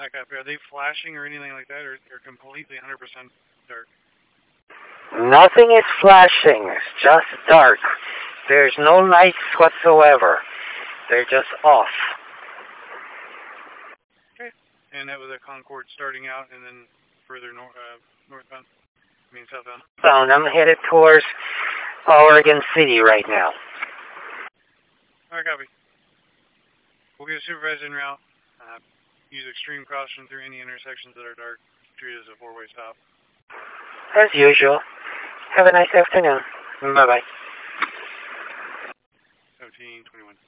I copy. Are they flashing or anything like that, or completely 100% dark? Nothing is flashing. It's just dark. There's no lights whatsoever. They're just off. Okay. And that was a Concorde starting out and then further northbound? I mean southbound? I'm headed towards Oregon City right now. Alright, copy. We'll get a supervisor en route. Use extreme caution through any intersections that are dark. Treat it as a four-way stop. As usual. Have a nice afternoon. Bye-bye. 1721.